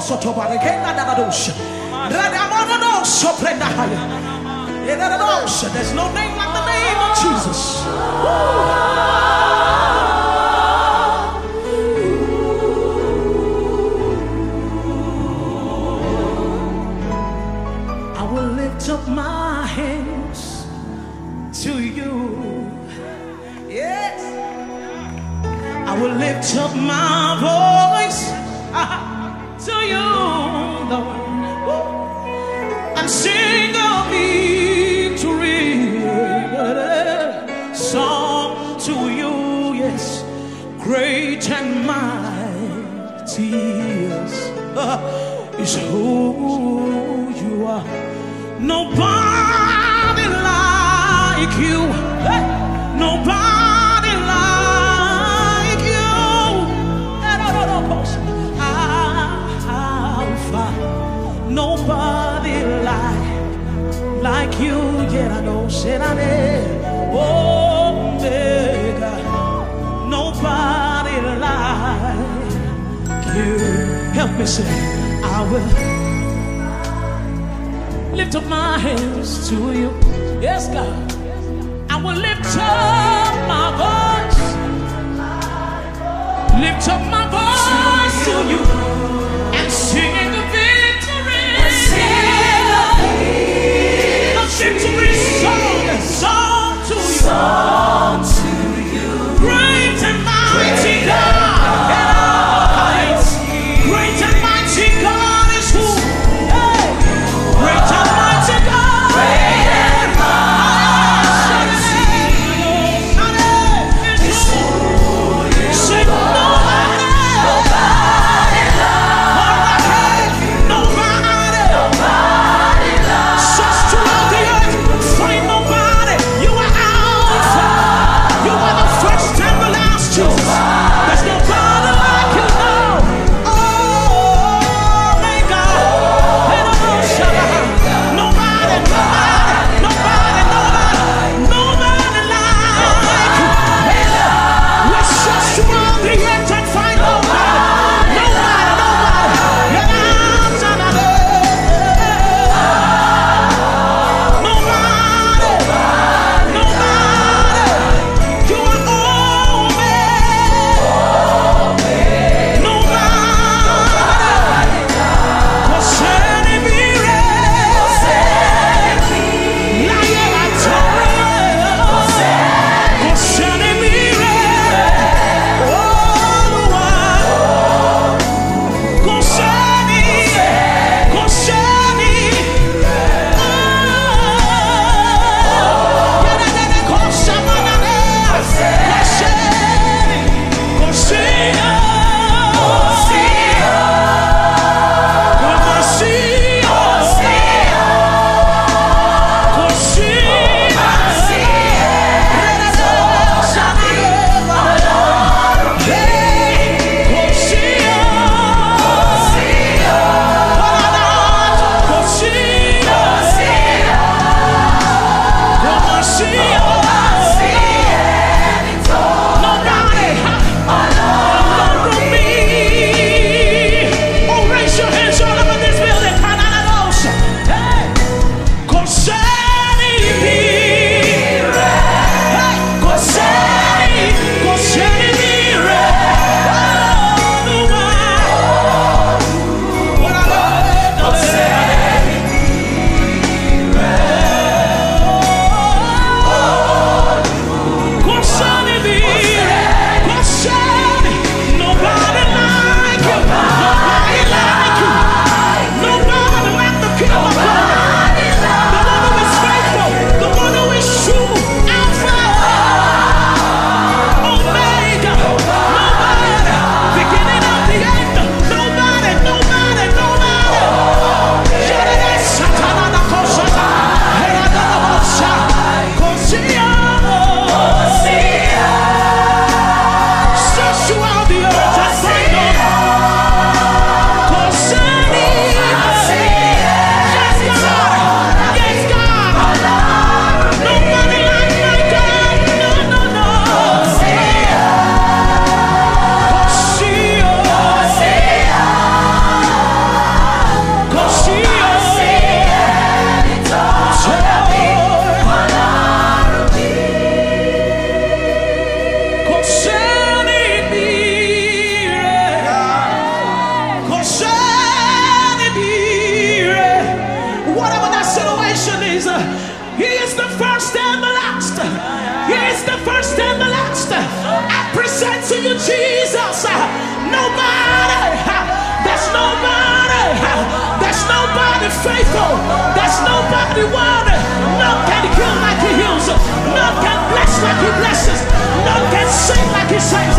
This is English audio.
There's no name like the name of Jesus. I will lift up my hands to you. Yes. I will lift up my voice to you, Lord, and sing a victory song to you. Yes, great and mighty is who you are. Nobody like you. Nobody like you. Alpha. Nobody like you. Yeah, I know. Omega. Nobody like you. Help me say, I will lift up my hands to you. Yes, God. I will lift up my voice. Lift up my voice to you and sing the victory. A victory song to you. Song to you. Great and mighty God. Great and mighty God is who. Great and mighty God. Great and mighty. Jesus. Nobody, there's nobody, there's nobody faithful, there's nobody worthy. None can heal like he heals, none can bless like he blesses, none can sing like he sings.